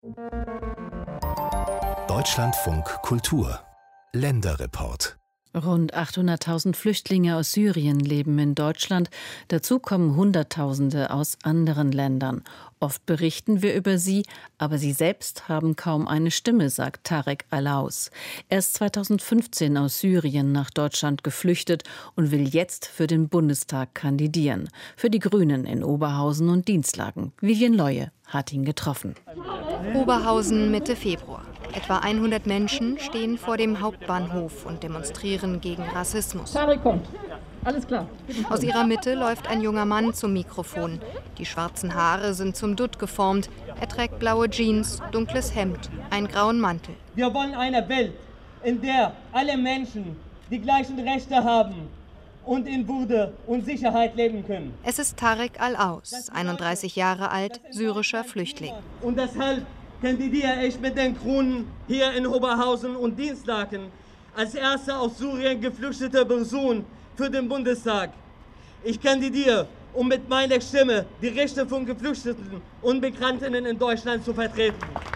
Deutschlandfunk Kultur Länderreport. Rund 800.000 Flüchtlinge aus Syrien leben in Deutschland. Dazu kommen Hunderttausende aus anderen Ländern. Oft berichten wir über sie, aber sie selbst haben kaum eine Stimme, sagt Tarek Al-Aus. Er ist 2015 aus Syrien nach Deutschland geflüchtet und will jetzt für den Bundestag kandidieren. Für die Grünen in Oberhausen und Dinslaken. Vivian Leue hat ihn getroffen. Oberhausen Mitte Februar. Etwa 100 Menschen stehen vor dem Hauptbahnhof und demonstrieren gegen Rassismus. Tarek kommt. Alles klar. Aus ihrer Mitte läuft ein junger Mann zum Mikrofon. Die schwarzen Haare sind zum Dutt geformt. Er trägt blaue Jeans, dunkles Hemd, einen grauen Mantel. Wir wollen eine Welt, in der alle Menschen die gleichen Rechte haben und in Würde und Sicherheit leben können. Es ist Tarek Al-Aus, 31 Jahre alt, syrischer Flüchtling. Und deshalb kandidiere ich mit den Grünen hier in Oberhausen und Dinslaken als erste aus Syrien geflüchtete Person für den Bundestag. Ich kandidiere, um mit meiner Stimme die Rechte von Geflüchteten und Migrantinnen in Deutschland zu vertreten.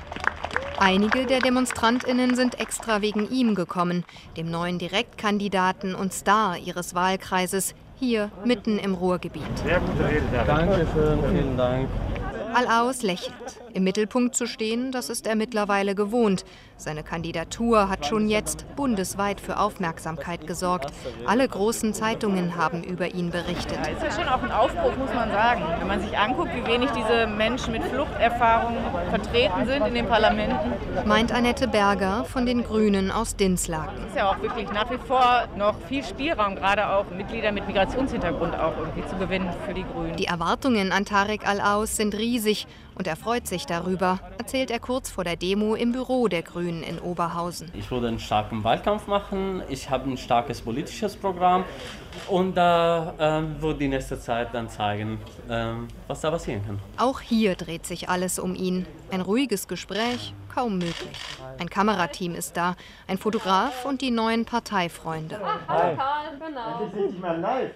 Einige der DemonstrantInnen sind extra wegen ihm gekommen, dem neuen Direktkandidaten und Star ihres Wahlkreises, hier mitten im Ruhrgebiet. Sehr gute Rede, Dankeschön, vielen Dank. Al-Aus lächelt. Im Mittelpunkt zu stehen, das ist er mittlerweile gewohnt. Seine Kandidatur hat schon jetzt bundesweit für Aufmerksamkeit gesorgt. Alle großen Zeitungen haben über ihn berichtet. Ja, ist ja schon auch ein Aufbruch, muss man sagen. Wenn man sich anguckt, wie wenig diese Menschen mit Fluchterfahrung vertreten sind in den Parlamenten. Meint Annette Berger von den Grünen aus Dinslaken. Es ist ja auch wirklich nach wie vor noch viel Spielraum, gerade auch Mitglieder mit Migrationshintergrund auch irgendwie zu gewinnen für die Grünen. Die Erwartungen an Tarek Al-Aus sind riesig und er freut sich darüber, erzählt er kurz vor der Demo im Büro der Grünen in Oberhausen. Ich würde einen starken Wahlkampf machen, ich habe ein starkes politisches Programm und da wird die nächste Zeit dann zeigen, was da passieren kann. Auch hier dreht sich alles um ihn. Ein ruhiges Gespräch, kaum möglich. Ein Kamerateam ist da, ein Fotograf und die neuen Parteifreunde. Hi. Das ist nicht mal live.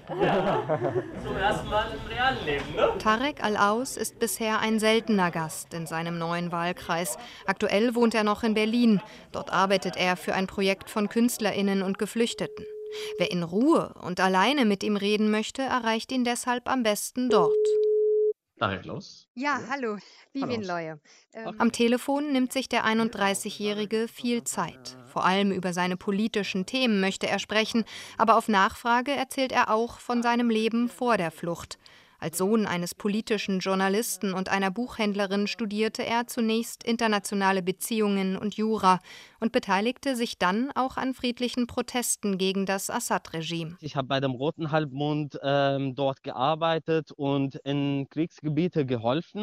Zum ersten Mal im realen Leben, ne? Tarek Al-Aus ist bisher ein seltener Gast in seinem neuen Wahlkreis. Aktuell wohnt er noch in Berlin. Dort arbeitet er für ein Projekt von KünstlerInnen und Geflüchteten. Wer in Ruhe und alleine mit ihm reden möchte, erreicht ihn deshalb am besten dort. Tarek Al-Aus? Ja, hallo, Vivian Leue. Am Telefon nimmt sich der 31-Jährige viel Zeit. Vor allem über seine politischen Themen möchte er sprechen, aber auf Nachfrage erzählt er auch von seinem Leben vor der Flucht. Als Sohn eines politischen Journalisten und einer Buchhändlerin studierte er zunächst internationale Beziehungen und Jura und beteiligte sich dann auch an friedlichen Protesten gegen das Assad-Regime. Ich habe bei dem Roten Halbmond dort gearbeitet und in Kriegsgebiete geholfen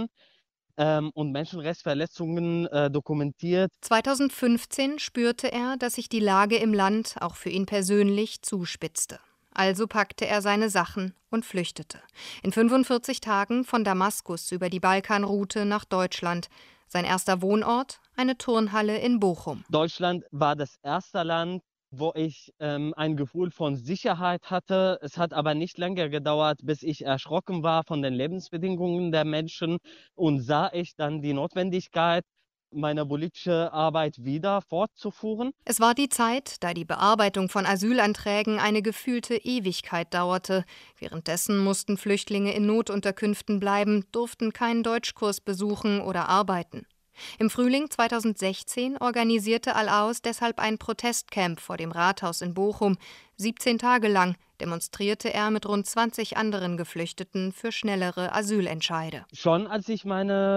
und Menschenrechtsverletzungen dokumentiert. 2015 spürte er, dass sich die Lage im Land auch für ihn persönlich zuspitzte. Also packte er seine Sachen und flüchtete. In 45 Tagen von Damaskus über die Balkanroute nach Deutschland. Sein erster Wohnort, eine Turnhalle in Bochum. Deutschland war das erste Land, wo ich ein Gefühl von Sicherheit hatte. Es hat aber nicht lange gedauert, bis ich erschrocken war von den Lebensbedingungen der Menschen und sah ich dann die Notwendigkeit, meine politische Arbeit wieder fortzuführen. Es war die Zeit, da die Bearbeitung von Asylanträgen eine gefühlte Ewigkeit dauerte. Währenddessen mussten Flüchtlinge in Notunterkünften bleiben, durften keinen Deutschkurs besuchen oder arbeiten. Im Frühling 2016 organisierte Al-Aus deshalb ein Protestcamp vor dem Rathaus in Bochum. 17 Tage lang demonstrierte er mit rund 20 anderen Geflüchteten für schnellere Asylentscheide. Schon als ich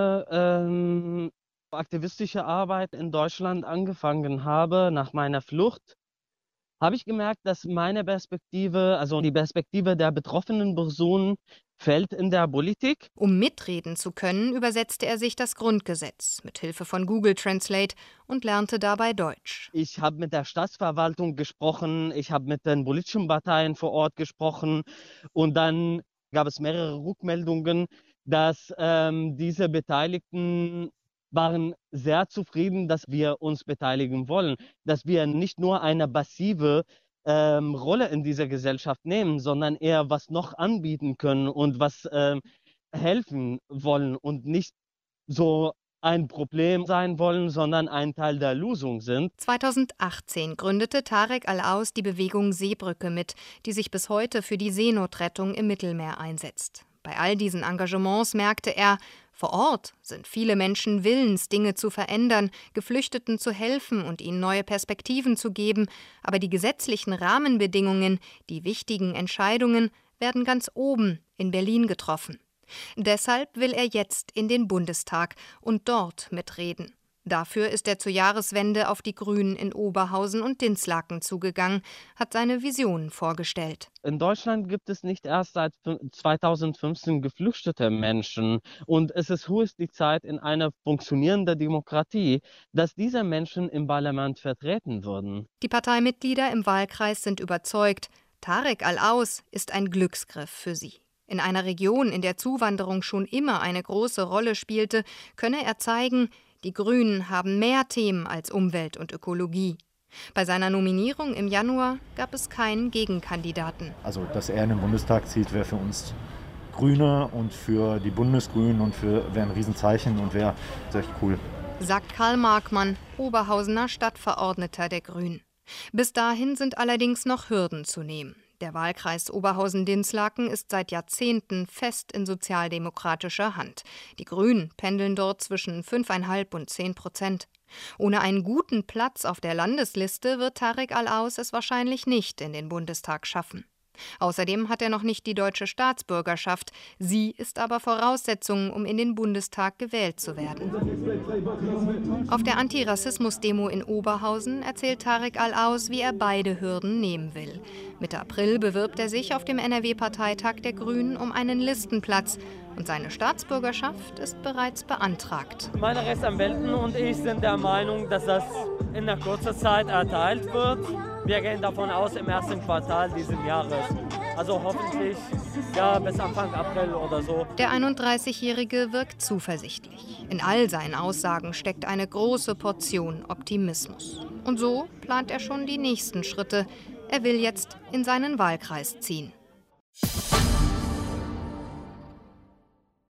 meine aktivistische Arbeit in Deutschland angefangen habe, nach meiner Flucht, habe ich gemerkt, dass meine Perspektive, also die Perspektive der betroffenen Personen, fällt in der Politik. Um mitreden zu können, übersetzte er sich das Grundgesetz mit Hilfe von Google Translate und lernte dabei Deutsch. Ich habe mit der Staatsverwaltung gesprochen, ich habe mit den politischen Parteien vor Ort gesprochen und dann gab es mehrere Rückmeldungen, dass diese Beteiligten waren sehr zufrieden, dass wir uns beteiligen wollen, dass wir nicht nur eine passive Rolle in dieser Gesellschaft nehmen, sondern eher was noch anbieten können und was helfen wollen und nicht so ein Problem sein wollen, sondern ein Teil der Lösung sind. 2018 gründete Tarek Al-Aus die Bewegung Seebrücke mit, die sich bis heute für die Seenotrettung im Mittelmeer einsetzt. Bei all diesen Engagements merkte er, vor Ort sind viele Menschen willens, Dinge zu verändern, Geflüchteten zu helfen und ihnen neue Perspektiven zu geben, aber die gesetzlichen Rahmenbedingungen, die wichtigen Entscheidungen werden ganz oben in Berlin getroffen. Deshalb will er jetzt in den Bundestag und dort mitreden. Dafür ist er zur Jahreswende auf die Grünen in Oberhausen und Dinslaken zugegangen, hat seine Visionen vorgestellt. In Deutschland gibt es nicht erst seit 2015 geflüchtete Menschen. Und es ist höchste Zeit in einer funktionierenden Demokratie, dass diese Menschen im Parlament vertreten würden. Die Parteimitglieder im Wahlkreis sind überzeugt, Tarek Al-Aus ist ein Glücksgriff für sie. In einer Region, in der Zuwanderung schon immer eine große Rolle spielte, könne er zeigen, die Grünen haben mehr Themen als Umwelt und Ökologie. Bei seiner Nominierung im Januar gab es keinen Gegenkandidaten. Also, dass er in den Bundestag zieht, wäre für uns Grüne und für die Bundesgrünen wäre ein Riesenzeichen und wäre echt cool. Sagt Karl Markmann, Oberhausener Stadtverordneter der Grünen. Bis dahin sind allerdings noch Hürden zu nehmen. Der Wahlkreis Oberhausen-Dinslaken ist seit Jahrzehnten fest in sozialdemokratischer Hand. Die Grünen pendeln dort zwischen 5,5 und 10%. Ohne einen guten Platz auf der Landesliste wird Tarek Al-Aus es wahrscheinlich nicht in den Bundestag schaffen. Außerdem hat er noch nicht die deutsche Staatsbürgerschaft. Sie ist aber Voraussetzung, um in den Bundestag gewählt zu werden. Auf der Antirassismus-Demo in Oberhausen erzählt Tarek Al-Aus, wie er beide Hürden nehmen will. Mitte April bewirbt er sich auf dem NRW-Parteitag der Grünen um einen Listenplatz. Und seine Staatsbürgerschaft ist bereits beantragt. Meine Rechtsanwältin und ich sind der Meinung, dass das in einer kurzen Zeit erteilt wird. Wir gehen davon aus, im ersten Quartal dieses Jahres. Also hoffentlich bis Anfang April oder so. Der 31-Jährige wirkt zuversichtlich. In all seinen Aussagen steckt eine große Portion Optimismus. Und so plant er schon die nächsten Schritte. Er will jetzt in seinen Wahlkreis ziehen.